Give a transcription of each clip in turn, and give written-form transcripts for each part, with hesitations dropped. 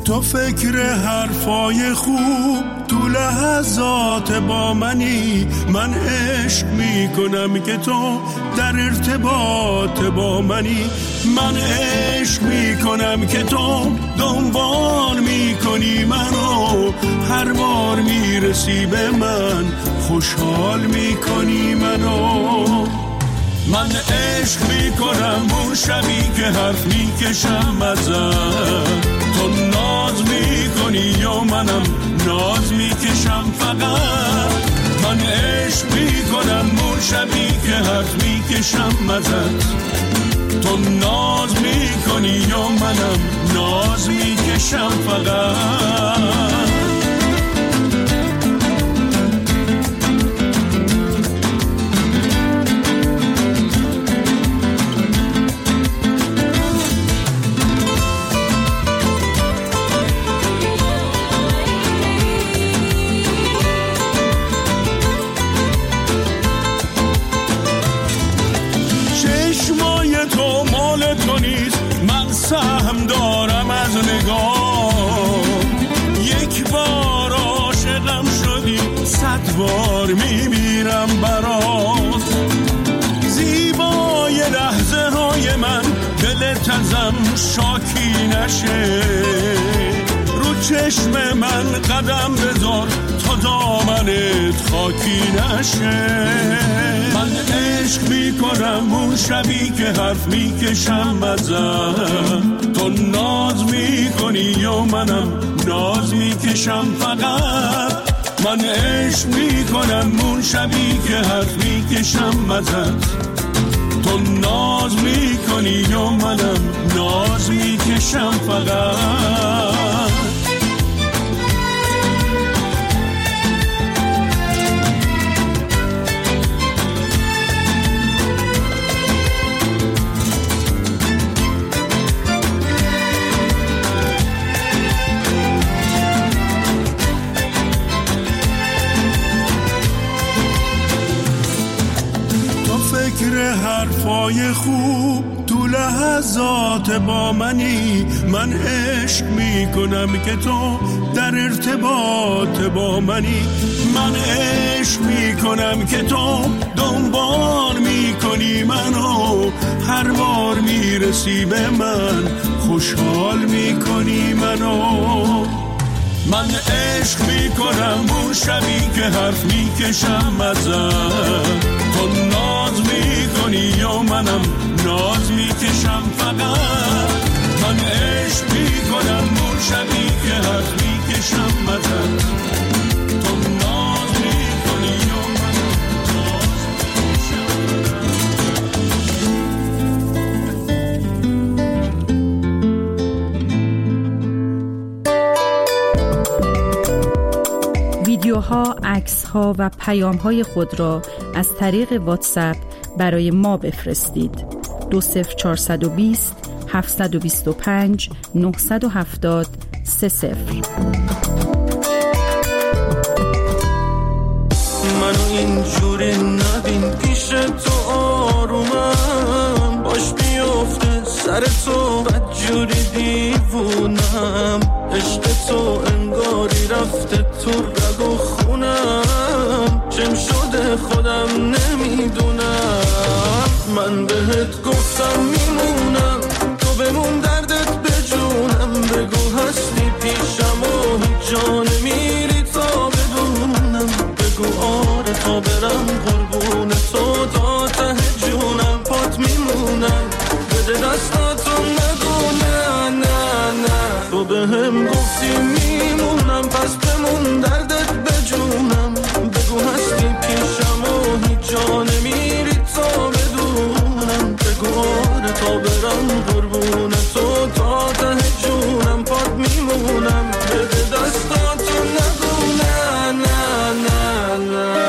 تو فکر حرفای خوب تو لحظات با منی، من عشق میکنم که تو در ارتباط با منی، من عشق میکنم که تو دنبال میکنی منو، هر بار میرسی به من خوشحال میکنی منو. من عشق میکنم اون شبی که حرف میکشم ازت، تو ناز میکنی یا منم ناز میکشم فقط. من عشق میکنم اون شبی که حرف میکشم ازت، تو ناز میکنی یا منم ناز میکشم فقط. سهم دارم از نگاه، یک بار عاشقم شدی 100 بار میمیرم برات. زیبای لحظه های من دلت ازم شاکی نشه، رو چشم من قدم بذار تا دامنت خاکی نشه. من عشق میکنم اون شبی که حرف میکشم ازت، تو ناز میکنی یا منم ناز میکشم فقط. من عشق میکنم اون شبی که حرف میکشم ازت، تو ناز میکنی یا منم ناز میکشم فقط. فکر حرفای خوب تو لحظات با منی، من عشق میکنم که تو در ارتباط با منی، من عشق میکنم که تو دنبال میکنی منو، هر بار میرسی به من خوشحال میکنی منو. من عشق میکنم اون شبی که حرف میکشم ازت، تو ناز میکنی یا منم ناز میکشم فقط. من عشق میکنم اون شبی که حرف میکشم ازت، تو ناز میکنی یا منم ناز. ویدیوها، عکس‌ها و پیام‌های خود را از طریق واتساپ برای ما بفرستید. 20420 725 970 30. منو اینجوری نبین پیش تو آرومم، باش بیفته سر تو بدجوری دیوونم، عشق تو انگاری رفته تو رگ و خونم، چم شده خودم نمیدونم. من بهت گفتم میمونم، تو بمون دردت بجونم، بگو هستی پیشم و هیچ جا نمیری تا بدونم، بگو آره تا برم قربون تو تا ته جونم، پات میمونم بده دستاتو نگو نه نه نه. تو بهم گفتی میمونم پس بمون دردت بجونم، بگو هستی پیشم و هیچ جا نمیری تا بدونم، بگو آره تا برم قربون تو تا ته جونم، پات میمونم بده دستاتو نگو نه نه نه نه.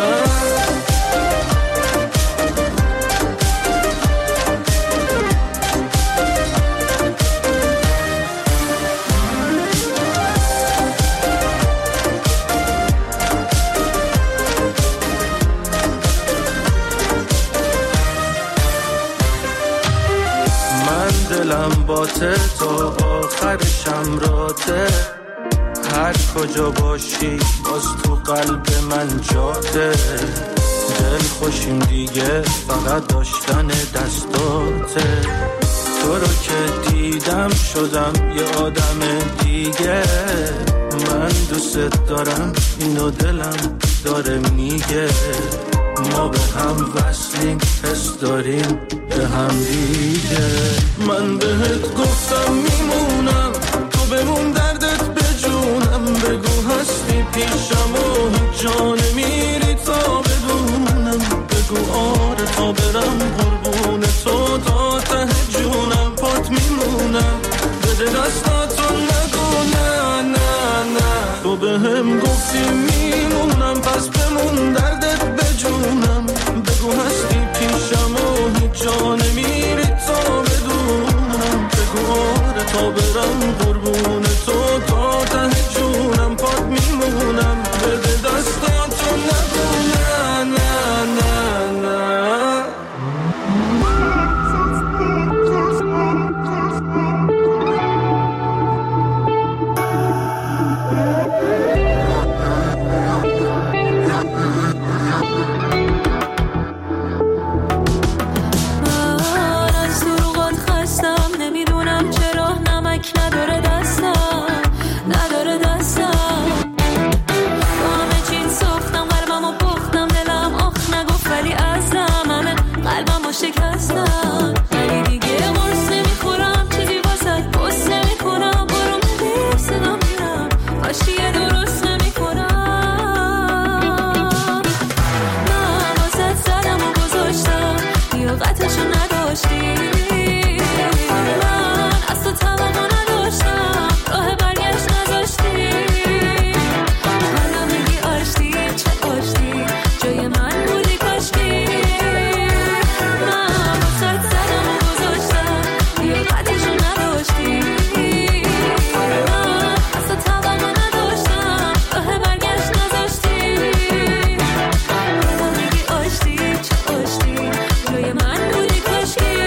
دلم با تا آخر شم را براته، هر کجا باشی باز تو قلب من جاته. دل خوشیم دیگه فقط داشتن دستاته، تو رو که دیدم شدم یه آدم دیگه. من دوست دارم اینو دلم داره میگه، ما به هم وصلیم حس داریم به هم دیگه. من بهت گفتم میمونم تو بمون دردت بجونم، بگو هستی پیشم و هیچ جا نمیری تا بدونم، بگو آره تا برم قربون تو تا ته جونم، پات میمونم بده دستاتو نگو نه نه نه. تو به هم گفتی میمونم پس بمون دردت بجونم، بگو هستی پیشم و هیچ جا نمیری تا بدونم، بگو آره تا برم قربون تو تا ته جونم، پات میمونم بده دستاتو نگو نه نه نه نه. نداره دستم با همه چین سفتم، قلبم و پختم، دلم آخ نگفت ولی ازم همه قلبم و شکستم. ولی دیگه قرص نمیخورم چیزی واسد بس نمیکنم، برو میدی صدا میرم کاشیه درست نمیکنم. من واسد زدم و گذاشتم لیاقتشو نداشتی، من از تو توقع نداشتم راه برگشت نذاشتی. حالا میگی آشتی چه آشتی جای من بودی کاشکی. من واسد زدم و گذاشتم لیاقتشو نداشتی، من از تو توقع نداشتم راه برگشت نذاشتی. حالا میگی آشتی چه آشتی جای من بودی کاشکی.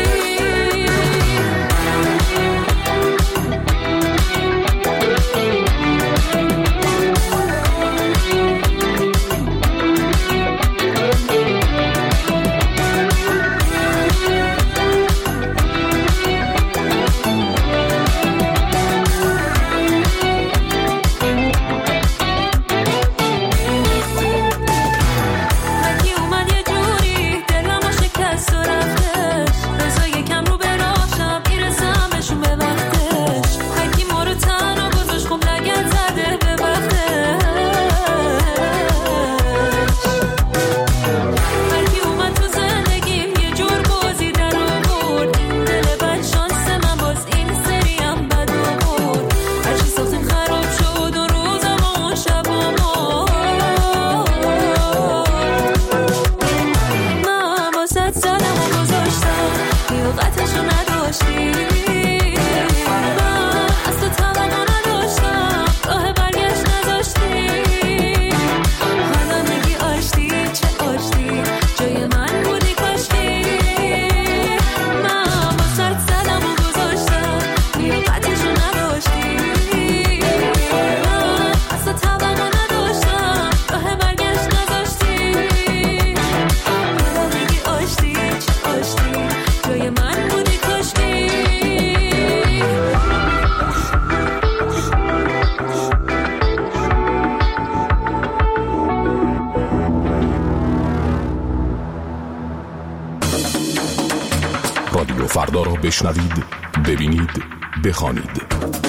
رادیو فردا را بشنوید، ببینید، بخوانید.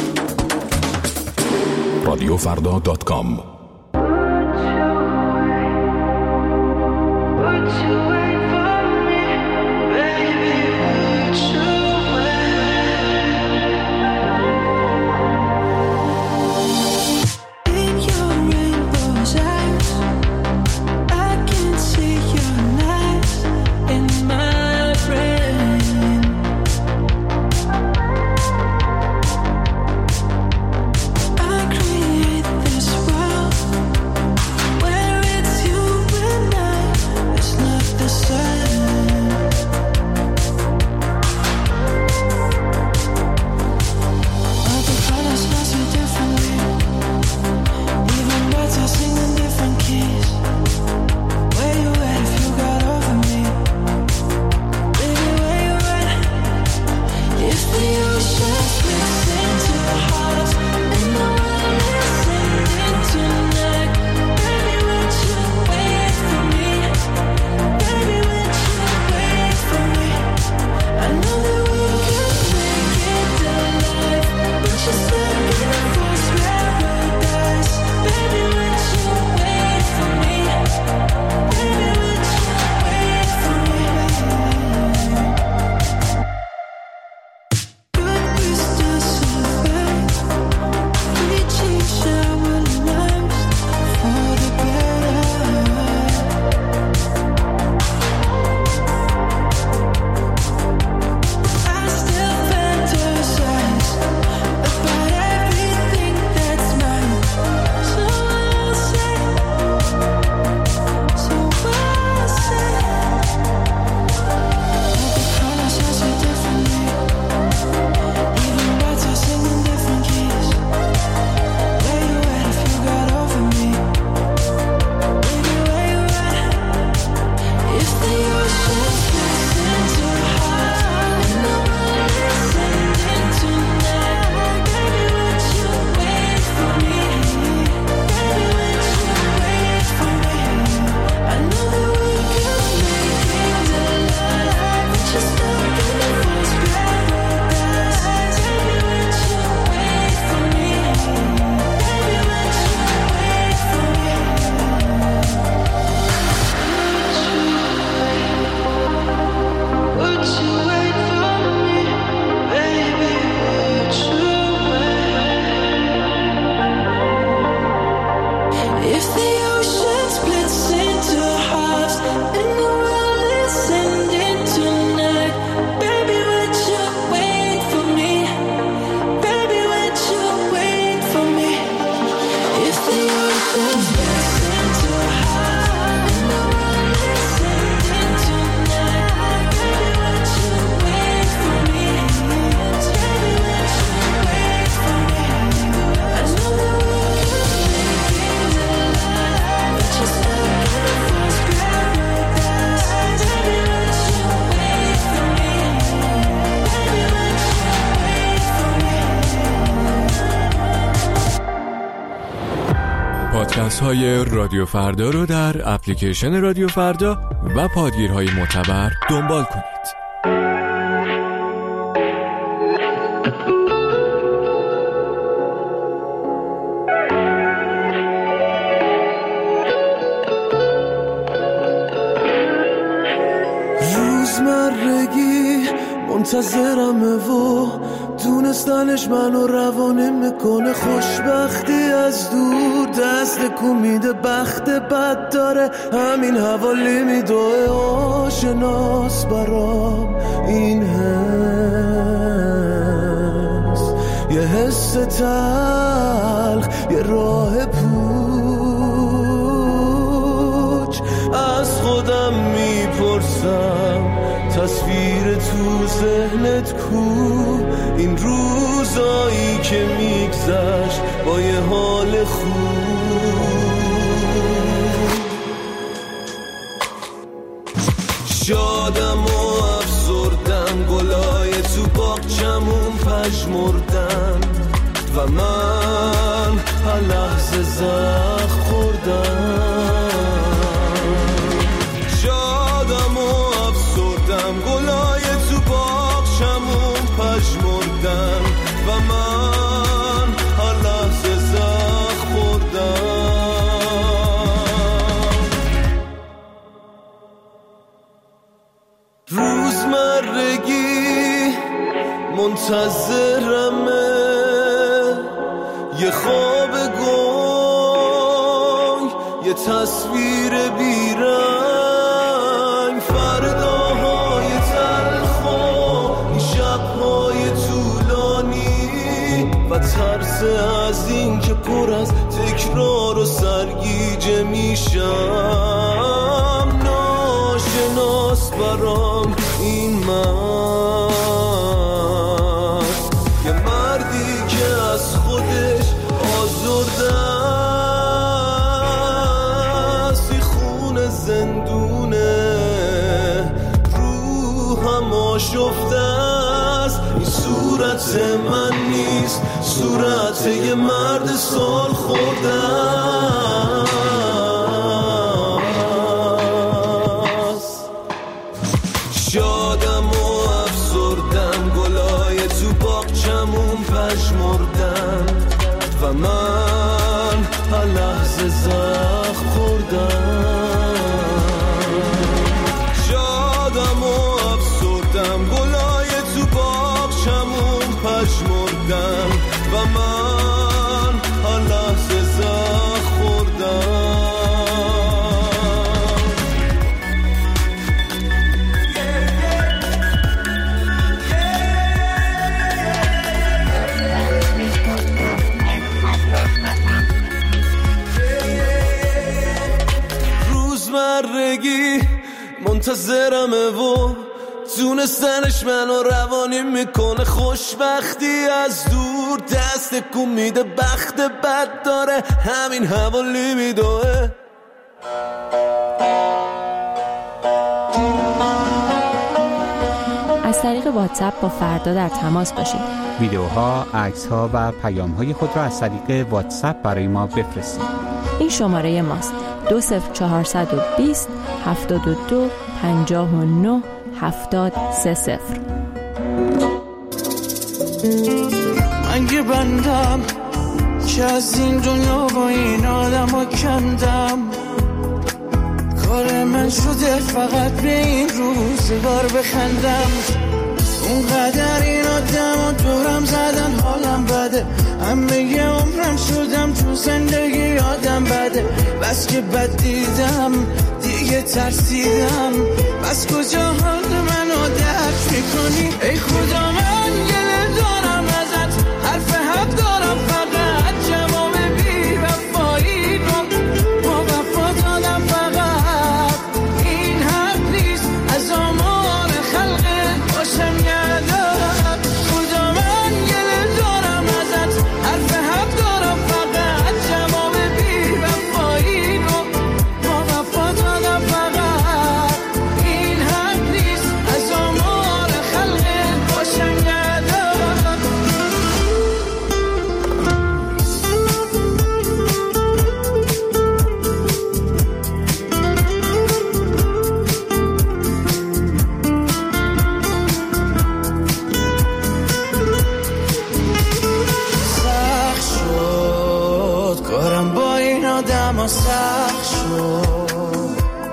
رادیوفردا.com I create this world پادکست های رادیو فردا رو در اپلیکیشن رادیو فردا و پادگیرهای معتبر دنبال کنید. روزمرگی منتظرمه و دونستنش منو روانه میکنه، خوشبختی از دور دست کو میده، بخت بد داره همین حوالی میدوه، آشناس برام این حس، یه حس تلخ، یه راه پوچ، از خودم میپرسم تصویر تو ذهنت کو، این روزایی که میگذشت با یه حال خوب، شادم و افسردم، گلای تو باغچمون پژمردن و من هر لحظه زخم خوردم، شادم و افسردم، گلای تو باغچمون پژمردن و من هر لحظه زخم خوردم. روزمرگی منتظرمه، یه خواب گنگ، یه تصویر بیرنگ، فرداهای تلخ و این شبهای طولانی و ترس از این که پر از تکرار و سرگیجه میشم، ناشناس برام این مرد، یه مردی که از خودش آزرده است، این خون زندونه، روحم آشفته است، این صورت من نیست، صورت یه مرد سال خورده است. شادم و افسردم، گلای تو باغچمون پژمردن و من هر لحظه زخم خوردم، شادم و افسردم، گلای تو باغچمون پژمردن و من هر لحظه زخم خوردم. روزمرگی منتظرمه و دونستنش منو روانی میکنه، خوشبختی از دور دست کو میده، بخت بد داره همین حوالی میدوه. از طریق واتساپ با فردا در تماس باشید. ویدیوها، عکس‌ها و پیام‌های خود را از طریق واتساپ برای ما بفرستید. این شماره ماست: 20420 72 59 730. من یه بندم که از این دنیا با این آدم ها کندم، کار من شده فقط به این روزگار بخندم، اونقدر این آدم ها دورم زدن حالم بده، همه یه عمرم شدم تو زندگی آدم بده، بس که بد دیدم دیگه ترسیدم، بس کجا حال منو درک میکنی، ای خدا من گله دارم ازت، حرف حق دارم فقط، جواب بی وفایی رو با وفا دادم فقط، این حق نیست از آمار خلقت باشم یادم، خدا من گله دارم ازت، حرف حق دارم فقط، جواب بی وفایی رو با وفا دادم فقط، این حق نیست از آمار خلقت باشم یادم. اما سخت شد،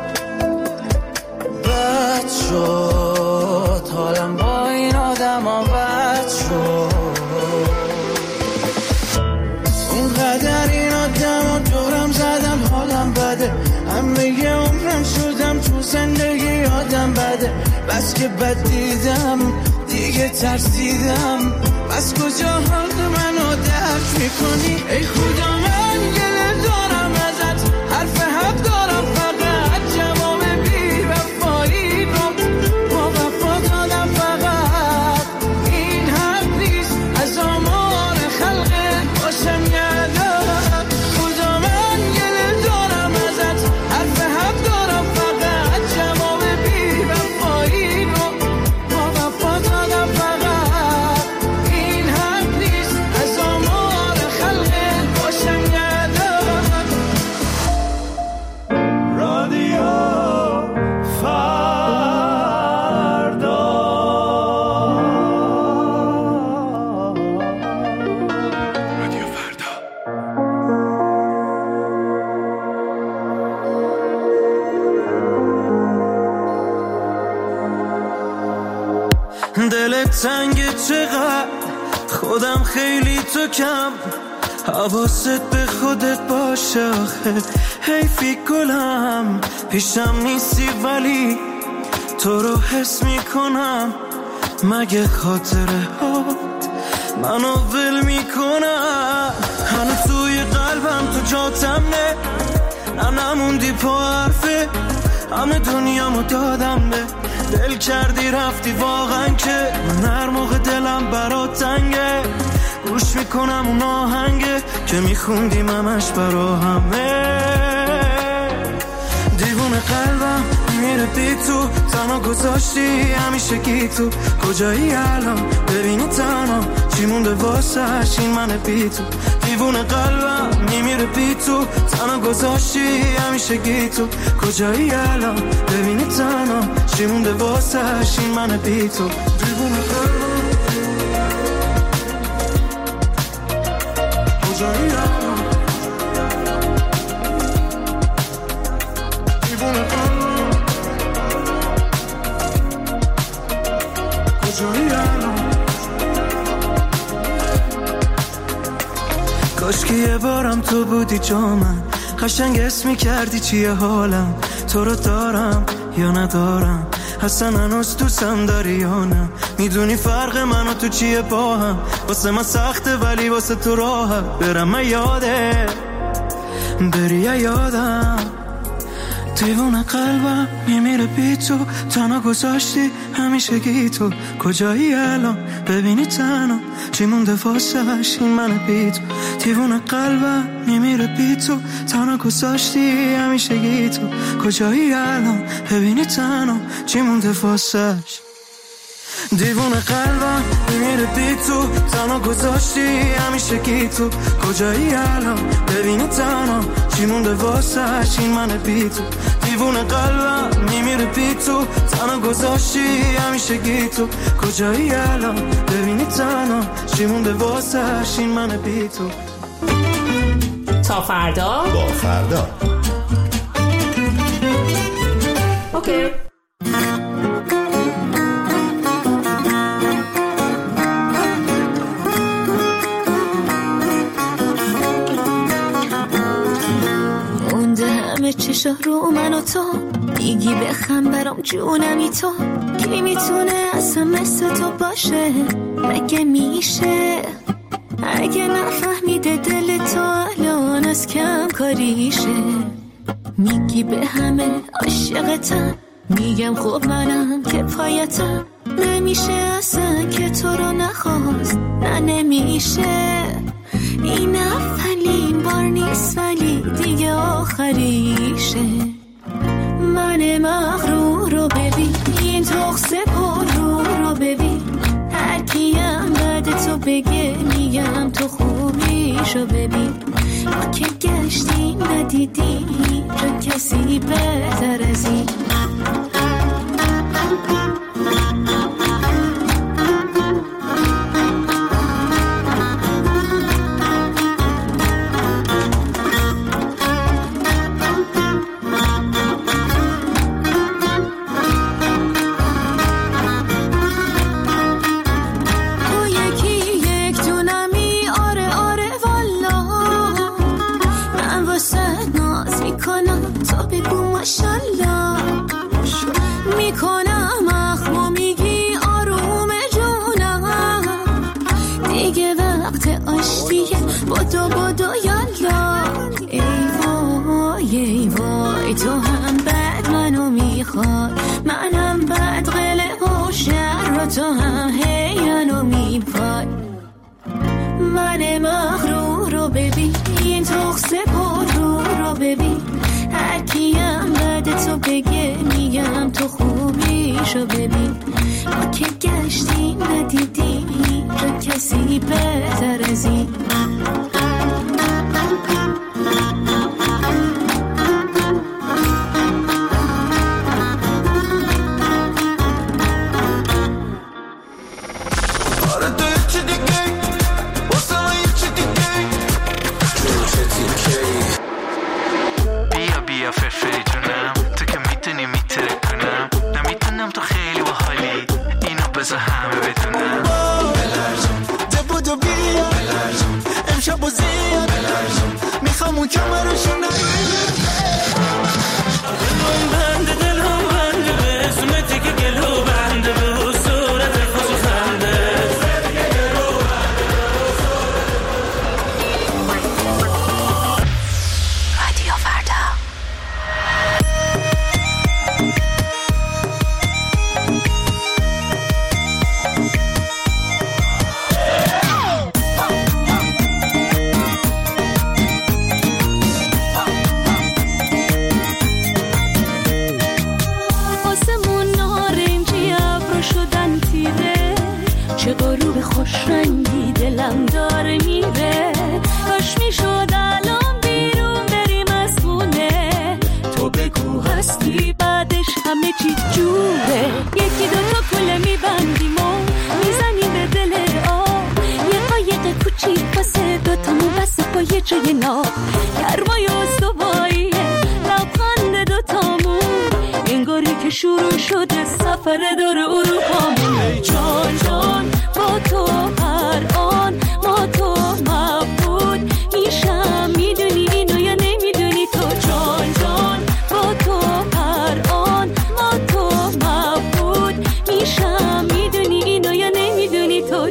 بد شد، حالم با این آدم ها بد شد. اونقدر این آدم ها دورم زدم حالم بده، همه یه عمرم شدم تو زندگی آدم بده. بس که بد دیدم دیگه ترسیدم، بس کجا حال منو درک میکنی؟ ای خدا من گله دارم ازت، حرف حق دارم فقط جواب بی وفایی رو با وفا دادم فقط. این حق نیست از آمار خلقه باشم یادم. خدا من گله دارم ازت، حرف حق دارم فقط جواب بی وفایی رو با وفا دادم فقط. این حق نیست از آمار خلقه باشم یادم. رادیو فردا، رادیو فردا. دلت تنگه چقدر، خودم خیلی تو کم، حواست به خودت باشه آخه حیفی گلم. پیشم نیستی ولی تو رو حس میکنم، مگه خاطره هات منو ول میکنم؟ هنو توی قلبم تو جاتم نه نموندی پا حرفه، همه دنیامو دادم به دل کردی رفتی واقعا که من هر موقع دلم برات تنگه گوش میکنم اون آهنگه که میخوندیم همش برا همه. دیوونه قلبم میره بی تو، تنها گذاشتی همیشه گی تو. کجایی الان ببینی تنها چی مونده واسش این من بی تو. دیوونه قلبم میمیره بی تو، تنها گذاشتی همیشه گی تو. کجایی الان ببینی تنها چی مونده واسش این من بی تو. دیوونه قلبم کجایی الان، دیوونه قلبم کجایی الان. کاش که یه بارم تو بودی جا من، قشنگ اسمی کردی چیه حالم. تو رو دارم یا ندارم، اصلا هنوز دوستم داری یا نه؟ میدونی فرق من و تو چیه با هم؟ واسه من سخته ولی واسه تو راحت. برم من یاده بری یا یادم. دیوونه قلبم میمیره بی تو، تنها گذاشتی همیشه گی تو. کجایی الان ببینی تنها چی مونده واسش این من بی تو. دیوونه قلبم میمیره بی تو، تنها گذاشتی همیشه گی تو. کجایی الان ببینی تنها چی مونده واسش. دیوونه قلبم میمیره بی تو، تنها گذاشتی همیشه گی تو. کجایی الان ببینی تنها چی مونده واسش این من بی تو. دیوونه قلبم میمیره بی تو، تنها گذاشتی همیشه گی تو. کجایی الان ببینی تنها چی مونده واسش این من بی تو. تا فردا با فردا. اوکی. همه چشا رو من و تو میگی بخم برام جونمی تو. کی میتونه اصلا مثل تو باشه؟ مگه میشه؟ اگه نفهمیده دل تو الان از کم کاریشه. میگی به همه عاشقتم، میگم خب منم که پایتم. نمیشه اصلا که تو رو نخواست، نه نمیشه. این اولین بار نیست ولی دیگه آخریشه. من مغرور رو ببین، این تخصه پر رو ببین. هر کیم بعد تو بگه میگم تو خوبیشو ببین. ما که گشتیم ندیدیم چون کسی بهتر از این. بدو یالا. ای وای تو هم بعد منو میخوای، منم بعد قلق و شر و تو هم هیانو میپای. من مغرور رو ببین، این تخص پر رو ببین، هر کیم بعد تو بگه میگم تو خوبیشو ببین. ما که گشتیم ندیدیم هیچ کسی بهتر از این. شروع شده سفر دور اروپامون. ای جان جان با تو هر آن ما تو مبود میشم، میدونی اینو یا نمیدونی تو. جان جان با تو هر آن ما تو مبود میشم، میدونی اینو یا نمیدونی تو.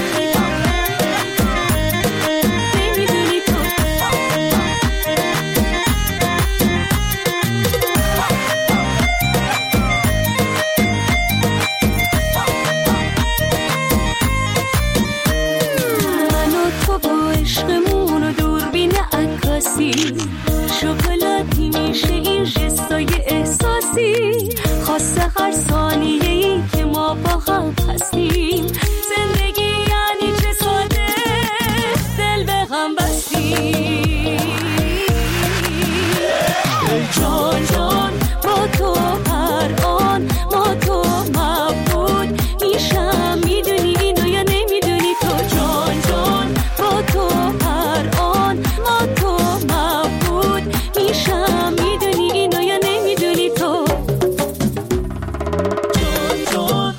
شکلاتی میشه این جستای احساسی، خاصه هر ثانیه‌ای که ما با هم هستیم. زندگی یعنی چه ساده دل به هم بستیم. ای جان جان با تو هر آن ما تو مبود میشم، میدونی اینو یا نمیدونی تو. جان جان با تو هر آن ما تو مبود میشم، میدونی اینو یا نمیدونی تو. جان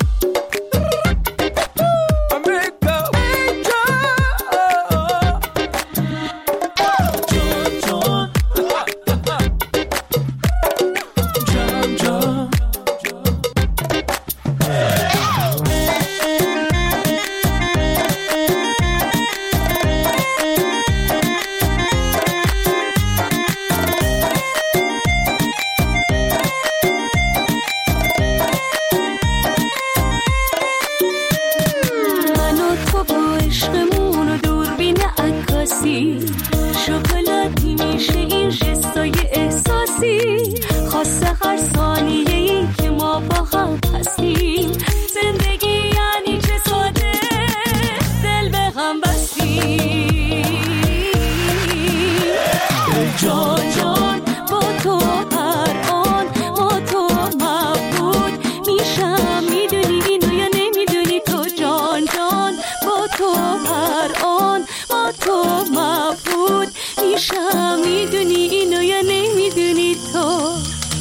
شکلاتی میشه این جستای احساسی، خاصه هر ثانیه‌ای که ما با هم هستیم. زندگی یعنی چه ساده دل به هم بستیم. جان جان با تو هر آن ما تو مبود میشم، میدونی اینو یا نمیدونی تو. جان جان با تو هر آن ما تو مبود میشم، میدونی اینو یا نمیدونی تو.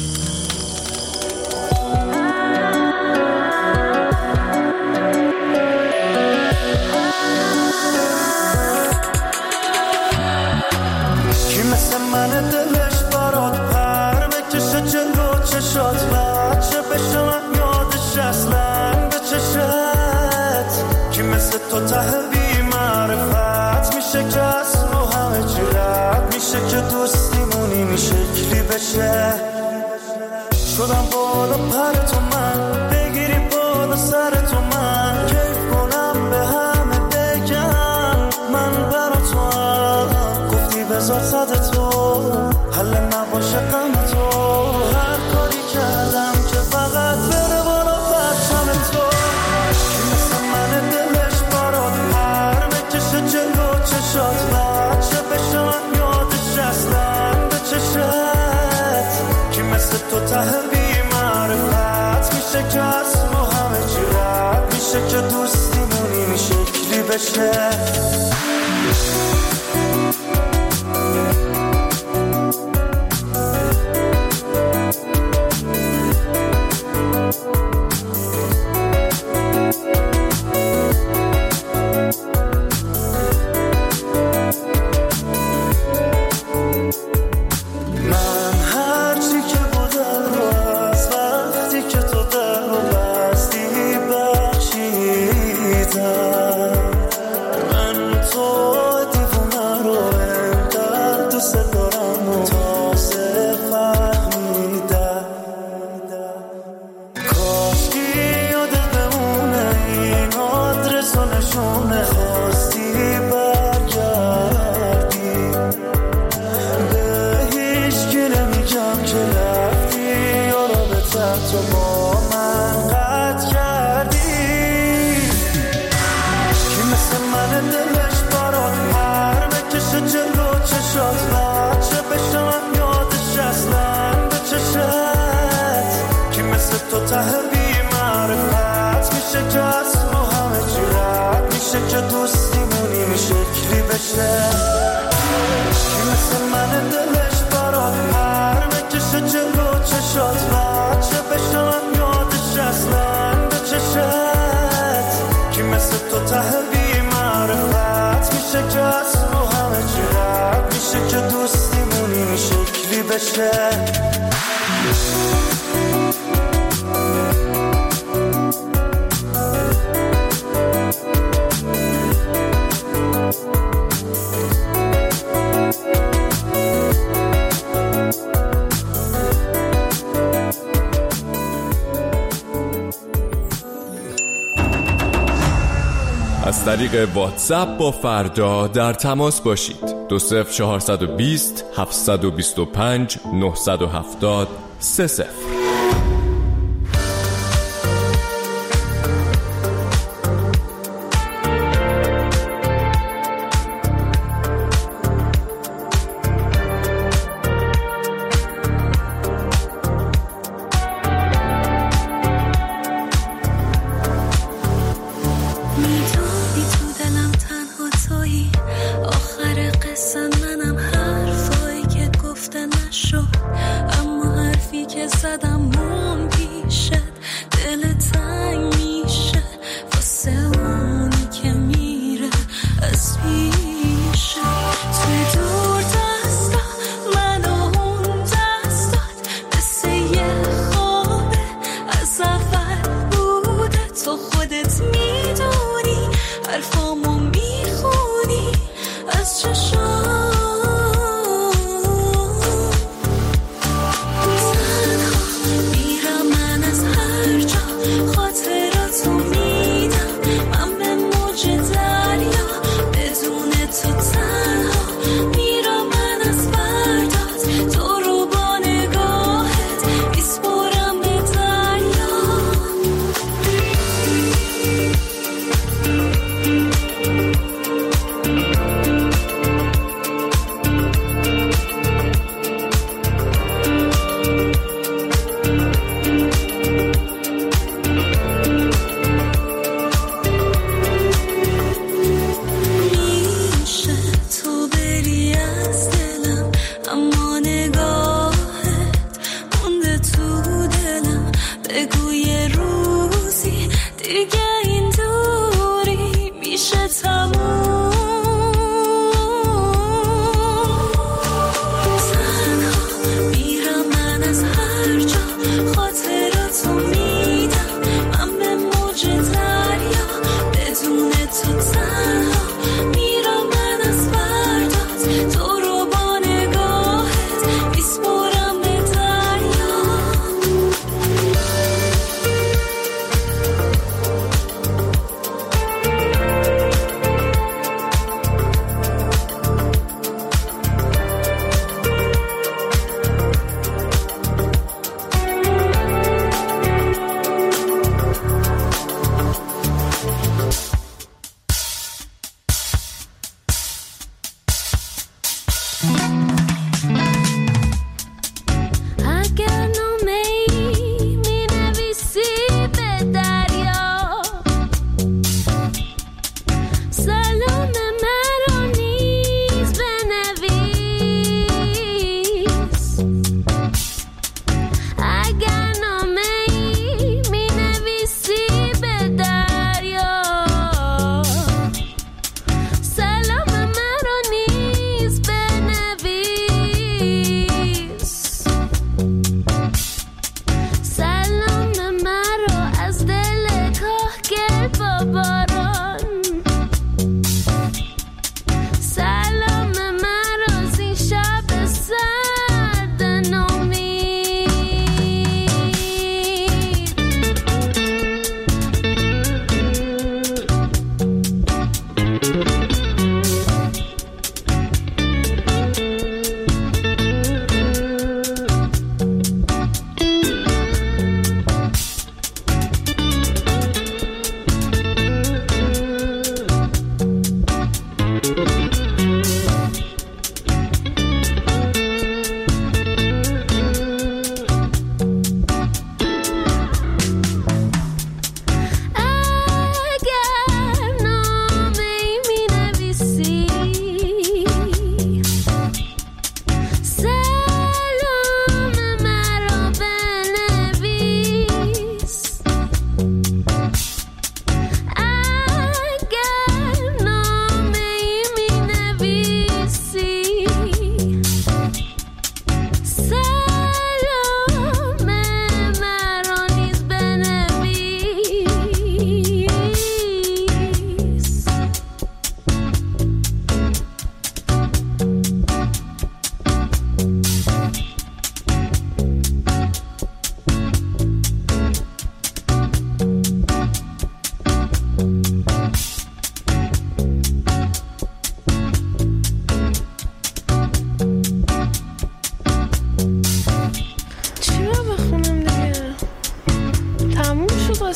کی مثل من دلش برات پر بکشه جلو چشات و چه بشه من یادش اصلا به چشت. کی مثل تو ته بی معرفت میشه که از رو بشه. شدم بالا پر تو من، بگیری بالا سر تو من، کیف کنم به همه بگم من برا تو هم. گفتی بذار صد تو حل نباشه غم تو، هر کاری کردم که فقط بره بالا پرچم تو. کی مثل من دلش برات پر بکشه جلو چشات، بچه بشه من یادش اصلا به چشت. کی مثل تو ته بی معرفت میشه که از ما همه چی رد میشه، که دوستیمونی این شکلی بشه. از طریق واتساپ با فردا در تماس باشید. 20420 725 970 30. زدم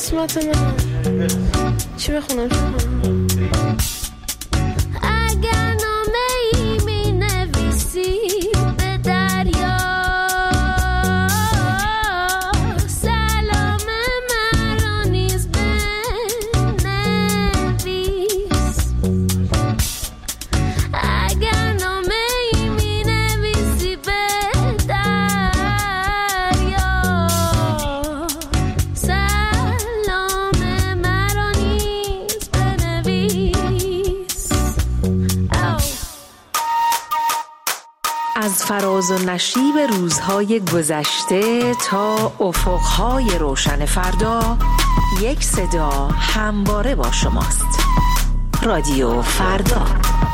قسمت من چی بخونم؟ اگر نامه ای می نویسی به دریا سلام مرا نیز بنویس. اگر نامه ای می نویسی به دریا سلام مرا نیز بنویس. از فراز و نشیب روزهای گذشته تا افقهای روشن فردا، یک صدا همواره با شماست. رادیو فردا.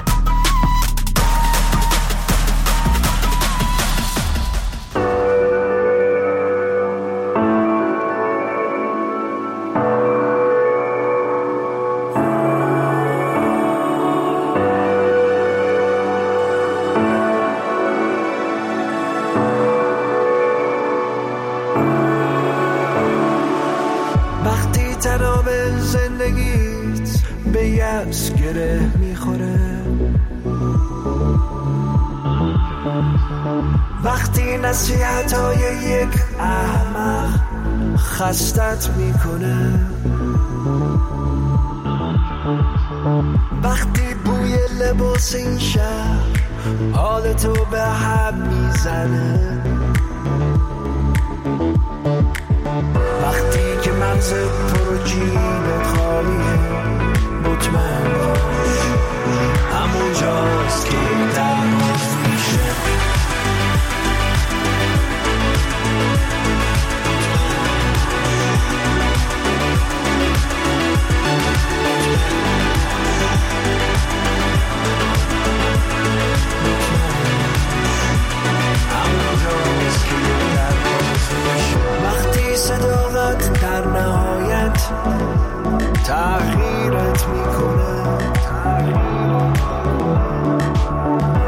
وقتی تناب زندگیت به یأس گره میخوره، وقتی نصیحت‌های یک احمق خستت میکنه، وقتی بوی لباس این شهر حالتو به هم میزنه، وقتی که مغزت پر جیبت خالیه، مطمئن باش همونجاست که درماز میشه. وقتی صداقت در نهایت تغییرت میکنه،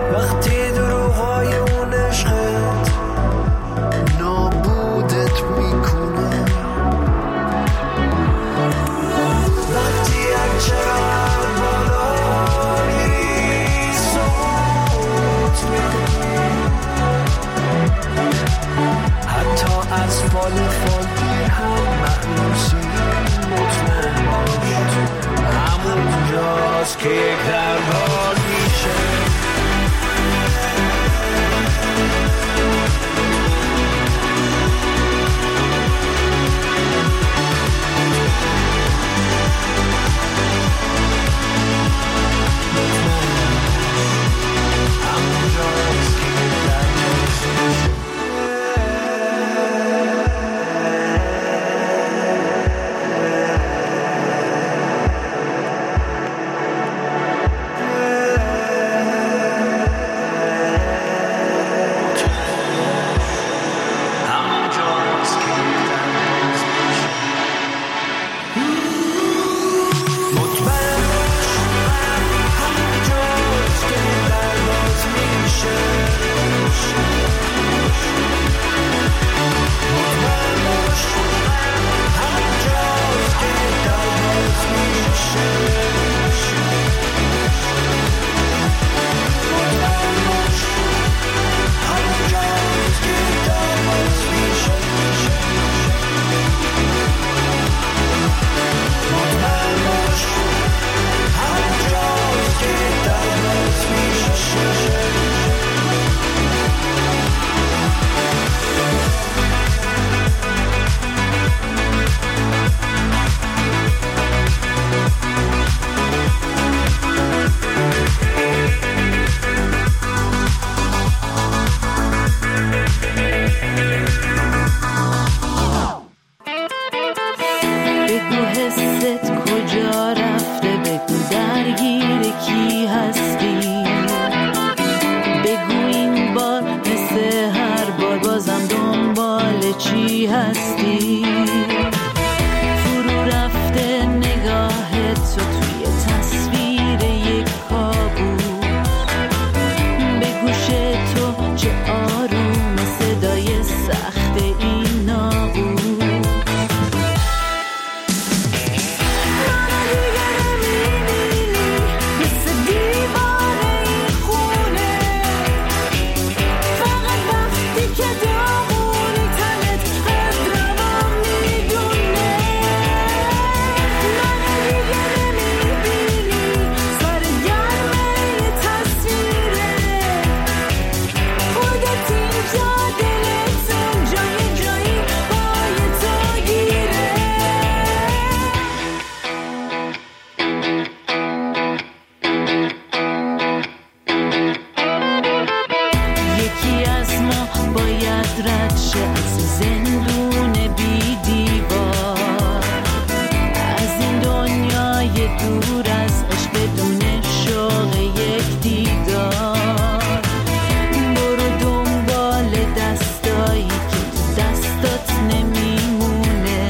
بشه عکس زندون بی دیوار، از این دنیای دور از عشق بدون شوق یک دیدار. برو دنبال دستایی که تو دستات نمیمونه،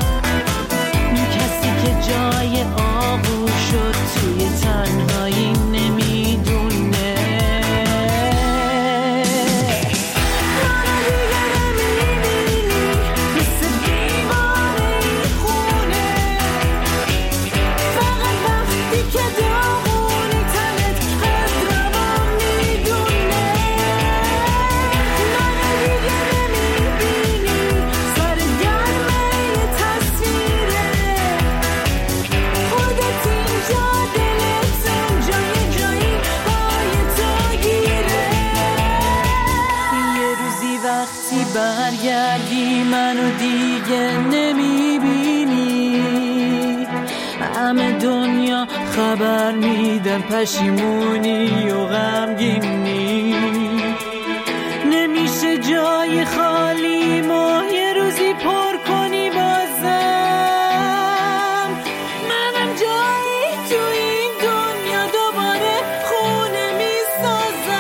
کسی که جای آغوش شد توی تنهایی نمیدونه. برگردی منو دیگه نمیبینی، همه دنیا خبر میدن پشیمونی و غمگینی. نمیشه جای خالی ما یه روزی پر کنی بازم، منم جایی تو این دنیا دوباره خونه میسازم.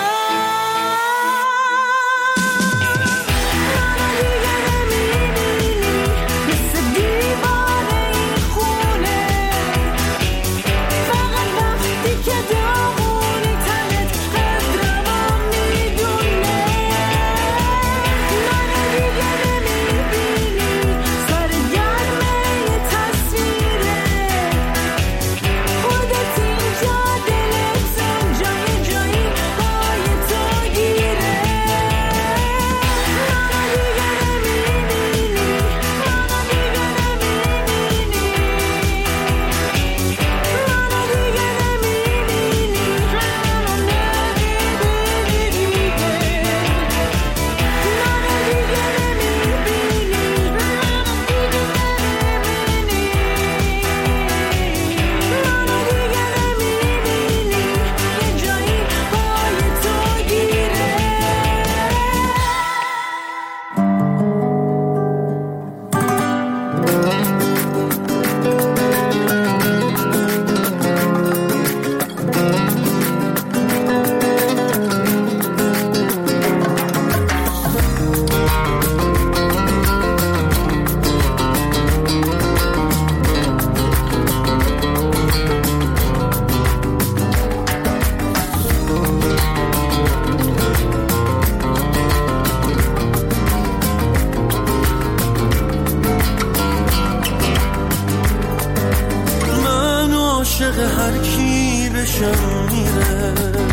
هر کی بشم میره،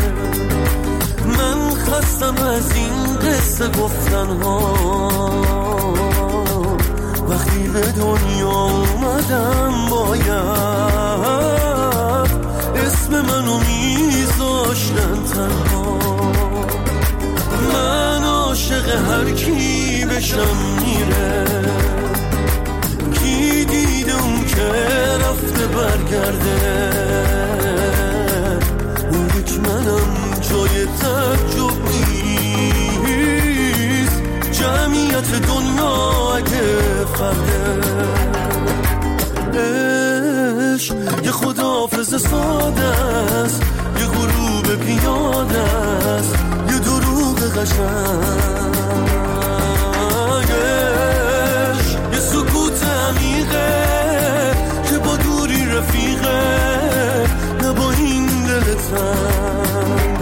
من خستم از این قصه گفتن ها. وقتی به دنیا اومدم باید اسم منو میذاشتن تنها. من عاشق هر کی بشم میره، کی دیده اون که رفته برگرده. اون یک منم جای تعجب نیست، جمعیت دنیا اگه فرده. عشق یه خداحافظ ساده است، یه غروب پیاده است، یه دروغ قشنگش، یه سکوت عمیقه که با دوری رفیقه، نه با این دل تنگ.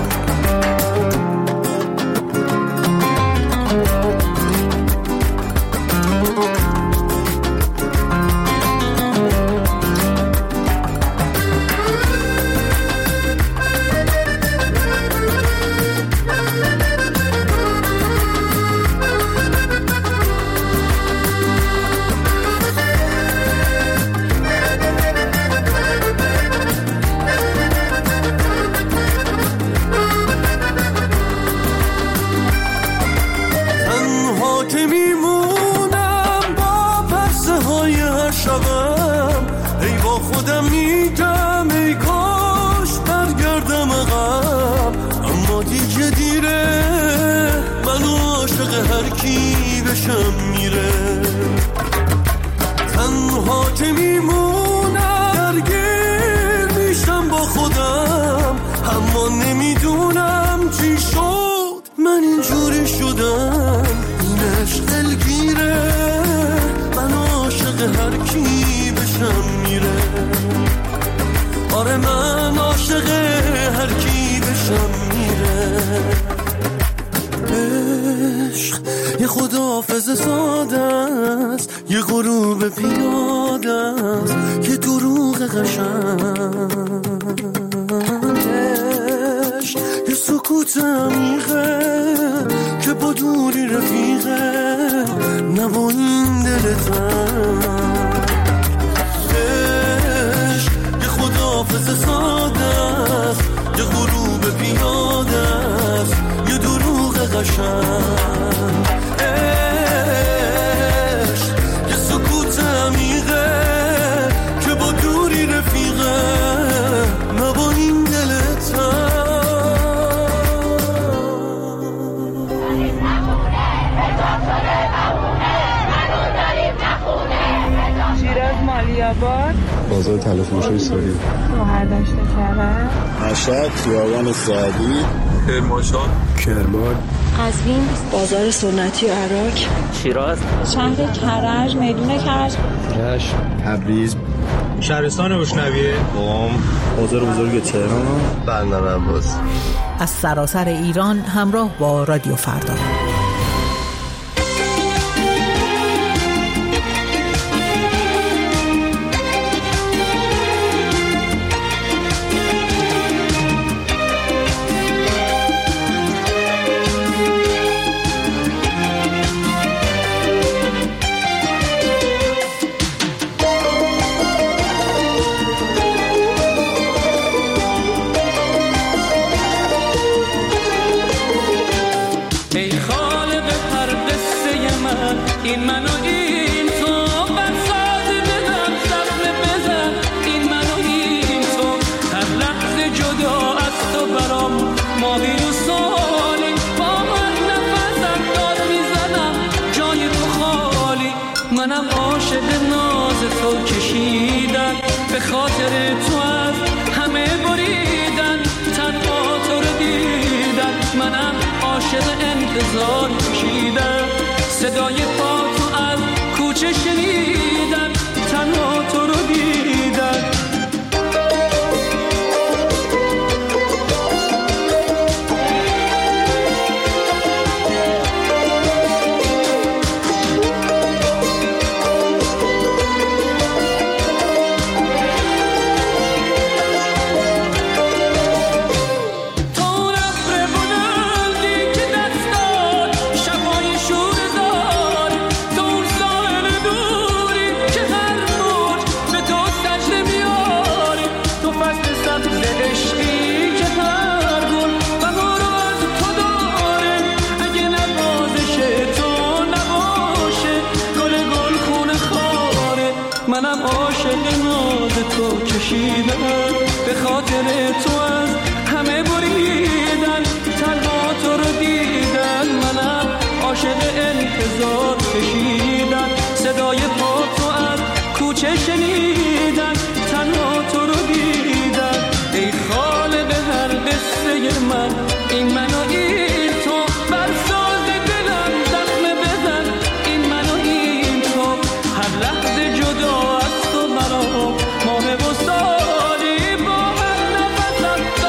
بشم میره، تنها که میمونم درگیر میشم با خودم، اما نمیدونم چی شد من اینجوری شدم. این عشق دلگیره، من عاشق هر کی بشم میره، آره من عاشق هر کی بشم میره. عشق یه خداحافظ ساده است، یه غروب پیاده است، یه دروغ قشنگش، یه سکوت عمیقه که با دوری رفیقه، نه با این دلتم. عشق یه خداحافظ ساده است، یه غروب پیاده است، یه دروغ قشنگ. عشق یه سکوت عمیقه که با دوری رفیقه، نه با این دلتم. شیراز مالیاباد، بازار تلفروشی سوری، مهردشت کرد، مشهد خیابان سعدی، کرمانشاه، کرمان، قزوین، بازار سنتی عراق، شیراز، شهر کرج، میدون کرج، رشت، تبریز، شهرستان روشنویه، قم، بازار بزرگ تهران، بندر عباس. از سراسر ایران همراه با رادیو فردا. این من و این تو بساز بدم زخم بزن، این من و این تو هر لحظه جدا از تو برام ماهی و سالی، با هر نفسم داد میزنم جای تو خالی. منم عاشق ناز تو کشیدن، به خاطر تو از همه بریدن، تنها تو رو دیدن. منم عاشق انتظار کشیدن، صدای پا تو از کوچه شنیدن، تنها تو رو دیدن. منم عاشق ناز تو کشیدم، به خاطر تو از همه بریدن، تنها تو رو دیدن. منم عاشق انتظار کشیدن، صدای پا تو از کوچه شنیدن، تنها تو رو دیدن. ای خالق هر قصه من، این من و این تو برساز دلم زخم بزن، این من و این تو هر لحظه جدا از تو برام ماه و سالی، با هر نفسم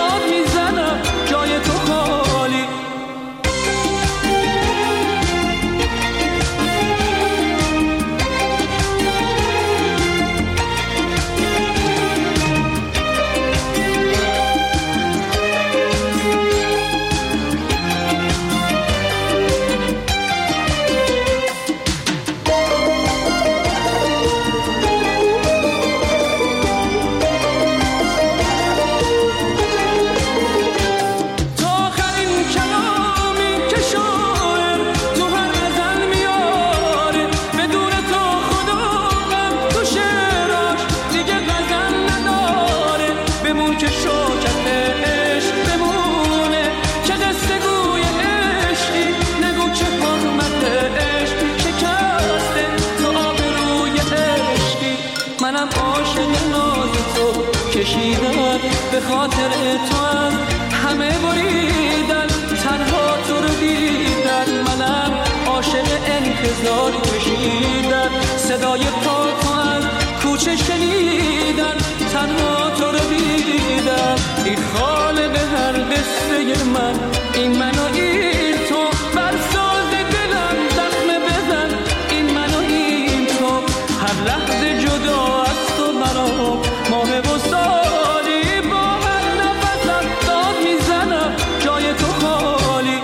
کشیدن، به خاطر تو از همه بریدن، تنها تو رو دیدن، منم عاشق انتظار کشیدن، صدای پا تو از کوچه شنیدن، تنها تو رو دیدن. ای خاله به هر قصه من، این من و این تو، بر ساز دلم زخمه بزن، این من و این تو، هر لحظه جدا از تو برام ماه و سالی، با هر نفسم داد میزنم جای تو خالی.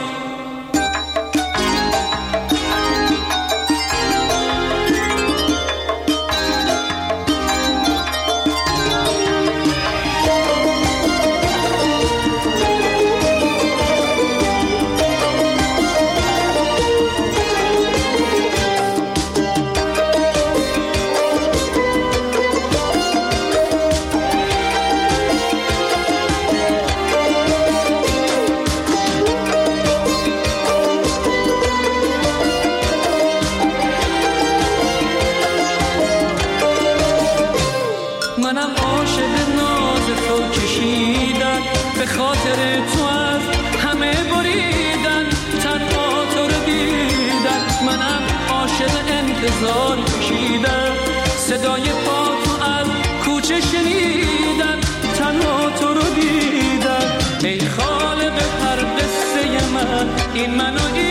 منم عاشق ناز تو کشیدن، به خاطر تو از همه بریدن، تنها تو رو دیدن، منم عاشق انتظار کشیدن، صدای پا تو از کوچه شنیدن، تنها تو رو دیدن. ای خالق هر قصه من، این من و این